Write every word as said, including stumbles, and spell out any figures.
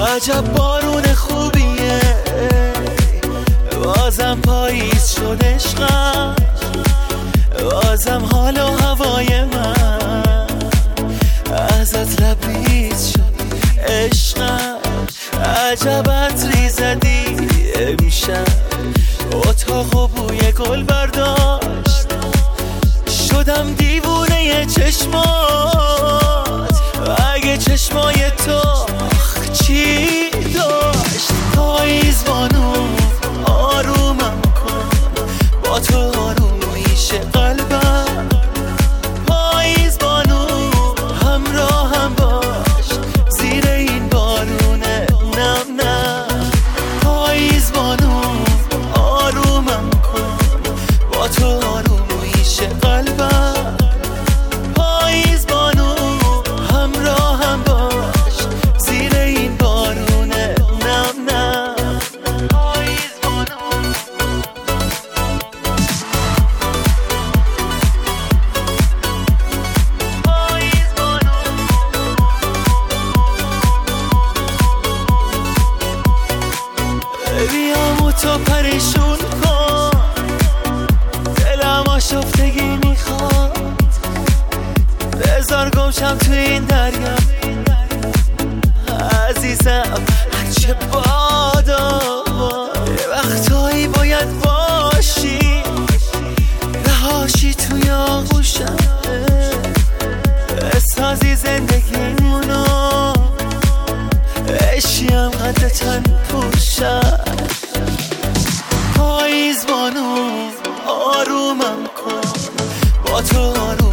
عجب بارون خوبیه، بازم پاییز شد عشقم، بازم حال و هوای من ازت لبریز شد عشقم. عجب عطری زدی امشب، اتاق و بوی گل برداشت، شدم دیوونه چشمات. اگه چشمای تو چی داشت؟ پاییز بانو آرومم کن، با تو آروم میشه قلبم. پاییز بانو همراهم باش زیر این بارونه نم نم. پاییز بانو آرومم کن، با تو آروم میشه قلبم. پاییز بانو همراهم باش زیر این بارونه نم نم. پاییز بانو پاییز بانو بیام تو پریشون کن، دلم آشفتگی میخواد. بذار گمشم تو این دریا عزیزم، هرچه بادا. یه وقتایی باید باشی، رهاشی توی آغوشم، بسازی زندگیمونو، اشیم قد تن پوشم. پاییز بانو آرومم کن، با تو آروم